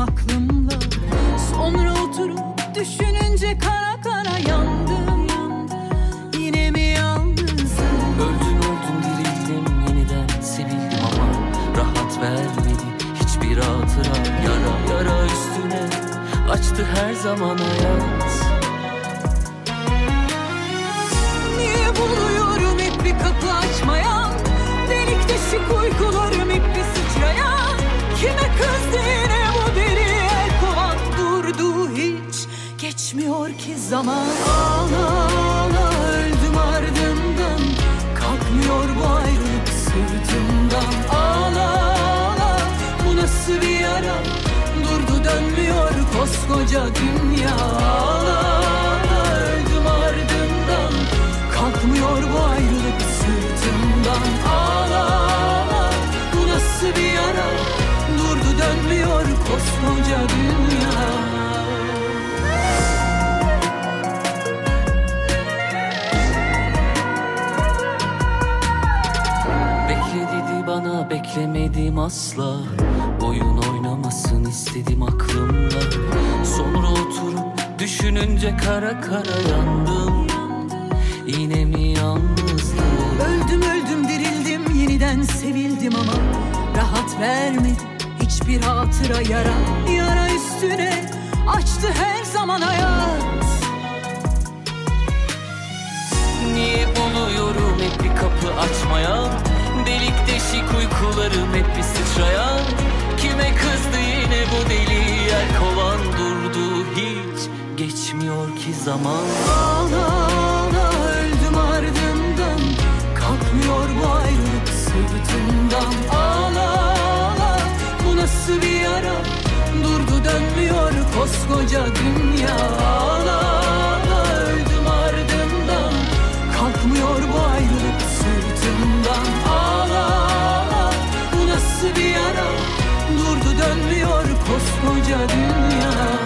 aklımla. Sonra oturup düşününce kara kara yandım. Yine mi yalnızım? Öldüm dirildim, yeniden sevildim ama rahat vermedi hiçbir hatıra. Yara üstüne açtı her zaman hayat. Niye buluyorum hep bir kapı açmayan, delik deşik uykularım hep bir sıçrayan. Kime kızdı yine bu deli el kovan, durdu hiç geçmiyor ki zaman. Ağla ağla öldüm ardından, kalkmıyor bu ayrılık sırtımdan. Ağla ağla, bu nasıl bir yara, durdu dönmüyor koskoca dünya. Ağla ağla öldüm ardından, kalkmıyor bu ayrılık sırtımdan. Ağla ağla, bu nasıl bir yara, durdu dönmüyor koskoca dünya. Bekle dedi bana, beklemedim asla. Oyun oynamasın istedim aklımla. Sonra oturup düşününce kara kara yandım. Yine mi yalnızdım? Öldüm dirildim, yeniden sevildim ama rahat vermedi hiçbir hatıra. Yara üstüne açtı her zaman hayat. Niye buluyorum hep bir kapı açmayan, delik deşik uykularım hep bir sıçrayan. Kime kızdı yine bu deli yer kovan, durdu hiç geçmiyor ki zaman. Ağla ağla öldüm ardından, kalkmıyor bu ayrılık sırtımdan. Ağla ağla, bu nasıl bir yara, durdu dönmüyor koskoca dünya. Ağla ağla öldüm ardından, kalkmıyor bu ayrılık sırtımdan. Ağla ağla, bu nasıl bir yara, durdu dönmüyor koskoca dünya.